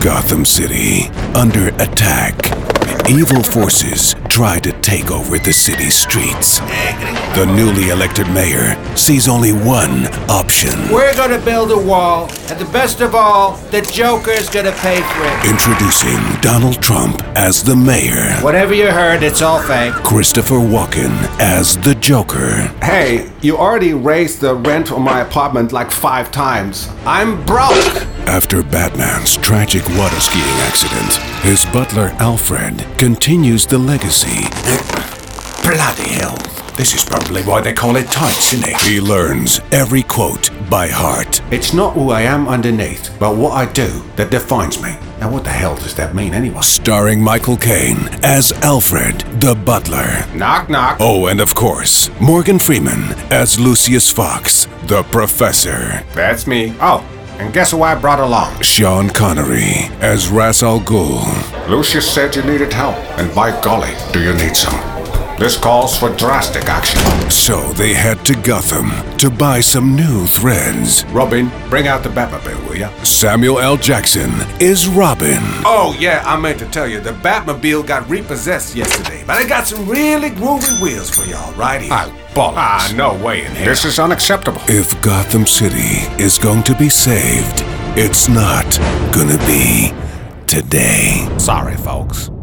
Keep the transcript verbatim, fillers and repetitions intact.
Gotham City, under attack. Evil forces try to take over the city's streets. The newly elected mayor sees only one option. We're gonna build a wall, and the best of all, the Joker's gonna pay for it. Introducing Donald Trump as the mayor. Whatever you heard, it's all fake. Christopher Walken as the Joker. Hey, you already raised the rent on my apartment like five times. I'm broke! After Batman's tragic water skiing accident, his butler Alfred continues the legacy. Bloody hell. This is probably why they call it tights, isn't it? He learns every quote by heart. It's not who I am underneath, but what I do that defines me. Now what the hell does that mean anyway? Starring Michael Caine as Alfred the butler. Knock knock. Oh, and of course, Morgan Freeman as Lucius Fox, the professor. That's me. Oh, and guess who I brought along? Sean Connery as Ra's al Ghul. Lucius said you needed help, and by golly, do you need some. This calls for drastic action. So they head to Gotham to buy some new threads. Robin, bring out the Batmobile, will ya? Samuel L. Jackson is Robin. Oh, yeah, I meant to tell you, the Batmobile got repossessed yesterday, but I got some really groovy wheels for y'all right here. Oh, bollocks. Ah, no way in here. This is unacceptable. If Gotham City is going to be saved, it's not gonna be today. Sorry, folks.